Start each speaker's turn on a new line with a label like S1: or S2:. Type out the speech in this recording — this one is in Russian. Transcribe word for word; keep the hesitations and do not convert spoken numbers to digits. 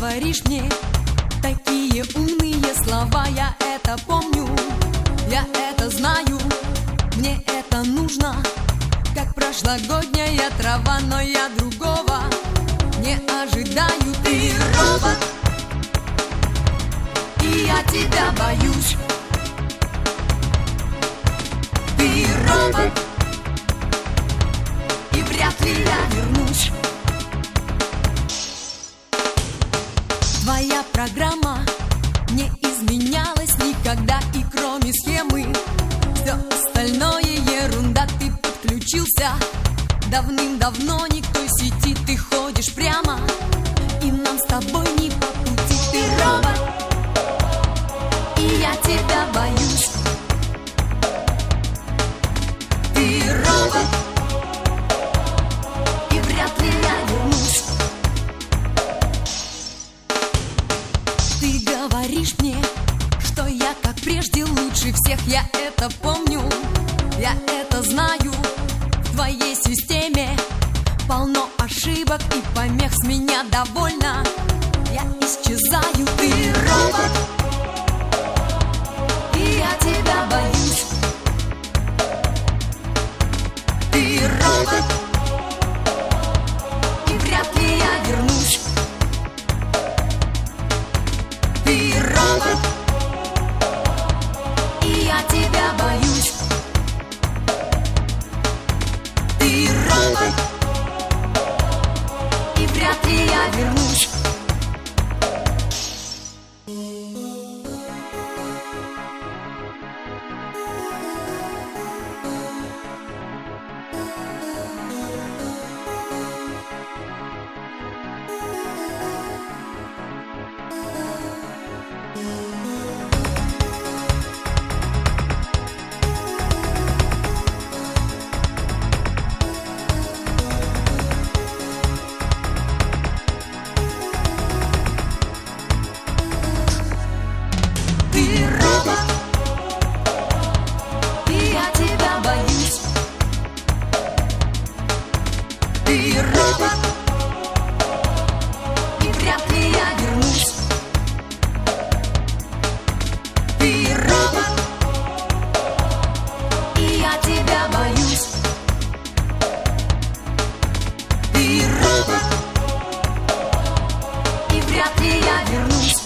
S1: говоришь мне такие умные слова. Я это помню, я это знаю, мне это нужно, как прошлогодняя трава. Но я другого не ожидаю. Ты робот, и я тебя боюсь. Ты робот, и вряд ли я вернусь. Твоя программа не изменялась никогда, и кроме схемы все остальное ерунда. Ты подключился давным-давно не к той сети, ты ходишь прямо, и нам с тобой не по пути. Ты робот, и я тебя боюсь. Ты робот, и вряд ли я вернусь. Ты говоришь мне, что я как прежде лучше всех. Я это помню, я это знаю. В твоей системе полно ошибок и помех. С меня довольно, я исчезаю. Ты робот, и я тебя боюсь. Ты робот, и вряд ли я вернусь. Ты робот, и я тебя боюсь. Ты робот, и вряд ли я вернусь. Ты робот, и вряд ли я вернусь. Ты робот, и я тебя боюсь. Ты робот, и вряд ли я вернусь.